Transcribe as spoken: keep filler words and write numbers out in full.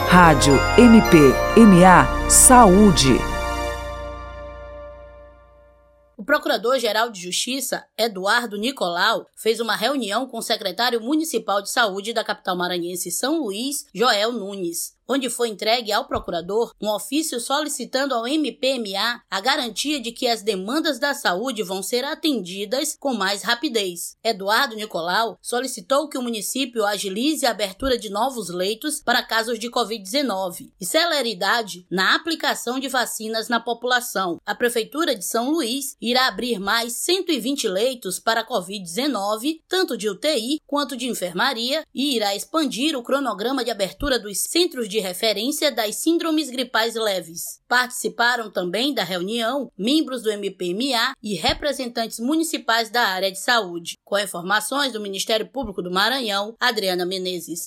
Rádio M P M A Saúde. O Procurador-Geral de Justiça, Eduardo Nicolau, fez uma reunião com o secretário municipal de saúde da capital maranhense, São Luís, Joel Nunes, onde foi entregue ao procurador um ofício solicitando ao M P M A a garantia de que as demandas da saúde vão ser atendidas com mais rapidez. Eduardo Nicolau solicitou que o município agilize a abertura de novos leitos para casos de covid dezenove e celeridade na aplicação de vacinas na população. A Prefeitura de São Luís irá abrir mais cento e vinte leitos para covid dezenove, tanto de U T I quanto de enfermaria, e irá expandir o cronograma de abertura dos centros de de referência das síndromes gripais leves. Participaram também da reunião membros do M P M A e representantes municipais da área de saúde. Com informações do Ministério Público do Maranhão, Adriana Menezes.